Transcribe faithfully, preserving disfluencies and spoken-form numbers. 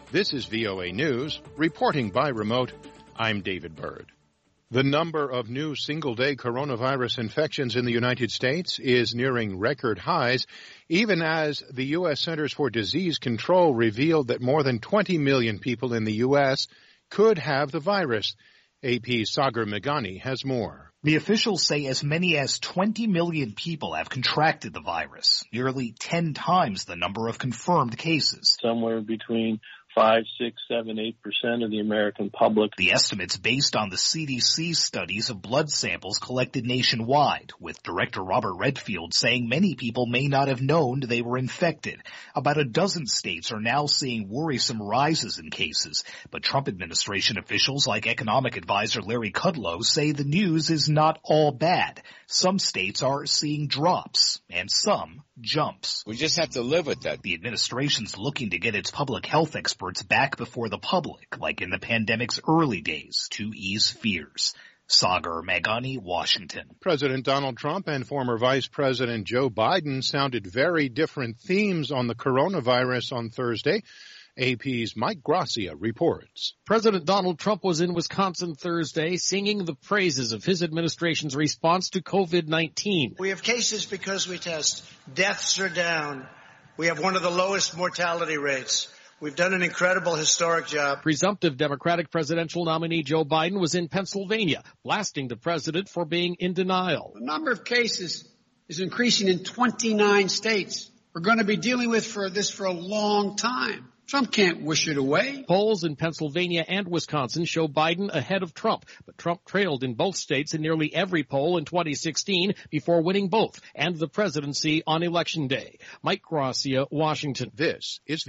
This is V O A News, reporting by remote. I'm David Byrd. The number of new single-day coronavirus infections in the United States is nearing record highs, even as the U S Centers for Disease Control revealed that more than twenty million people in the U S could have the virus. A P's Sagar Meghani has more. The officials say as many as twenty million people have contracted the virus, nearly ten times the number of confirmed cases. Somewhere between five, six, seven, eight percent of the American public. The estimate's based on the C D C studies of blood samples collected nationwide, with Director Robert Redfield saying many people may not have known they were infected. About a dozen states are now seeing worrisome rises in cases, but Trump administration officials like economic advisor Larry Kudlow say the news is not all bad. Some states are seeing drops, and some jumps. We just have to live with that. The administration's looking to get its public health experts back before the public, like in the pandemic's early days, to ease fears. Sagar Meghani, Washington. President Donald Trump and former Vice President Joe Biden sounded very different themes on the coronavirus on Thursday. A P's Mike Gracia reports. President Donald Trump was in Wisconsin Thursday singing the praises of his administration's response to COVID nineteen. We have cases because we test. Deaths are down. We have one of the lowest mortality rates. We've done an incredible historic job. Presumptive Democratic presidential nominee Joe Biden was in Pennsylvania, blasting the president for being in denial. The number of cases is increasing in twenty-nine states. We're going to be dealing with for this for a long time. Trump can't wish it away. Polls in Pennsylvania and Wisconsin show Biden ahead of Trump, but Trump trailed in both states in nearly every poll in twenty sixteen before winning both and the presidency on Election Day. Mike Gracia, Washington. This is